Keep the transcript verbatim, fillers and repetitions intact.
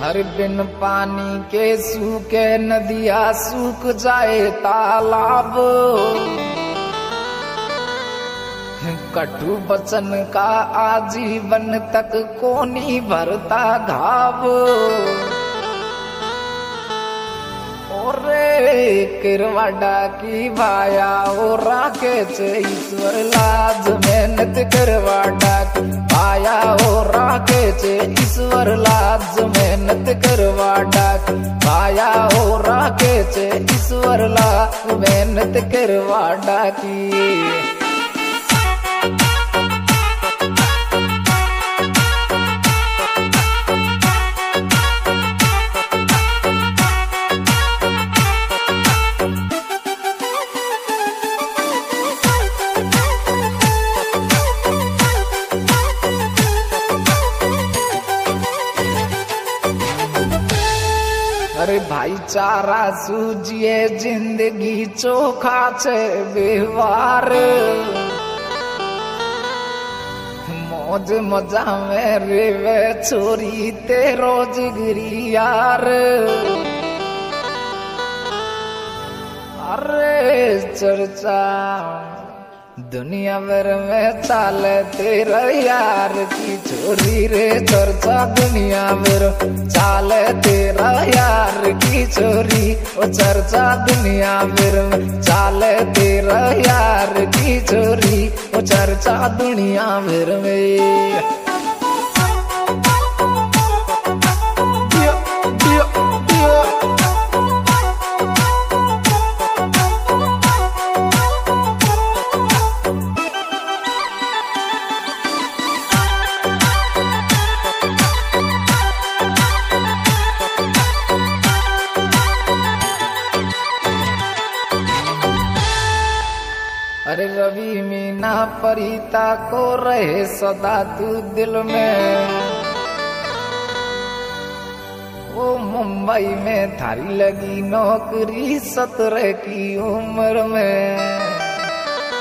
हर बिन पानी के सूखे नदियाँ सूख जाए तालाब। कटु बचन का आजीवन तक कोनी भरता घाव। ओरे किरवाडा की भाया ओ राखे छे ईश्वर लाज मेहनत करवाडा की भाया ओ राखे छे ईश्वर लाज मेहनत करवाडा की भाया ओ राखे छे ईश्वर लाज मेहनत करवाडा की। अरे भाईचारा सूझिए जिंदगी चोखा छे व्यवहार। मौज मजा में रेवे छोरी तेरो जिगरी यार। अरे चर्चा दुनिया भर में चाले तेरा यार की छोरी रे चर्चा दुनिया भर चाले तेरा यार की छोरी ओ चर्चा दुनिया भर में चाले तेरा यार की छोरी ओ चर्चा दुनिया भर में। अरे रवि मीना परिता को रहे सदा तू दिल में। वो मुंबई में थारी लगी नौकरी सत्रह की उम्र में।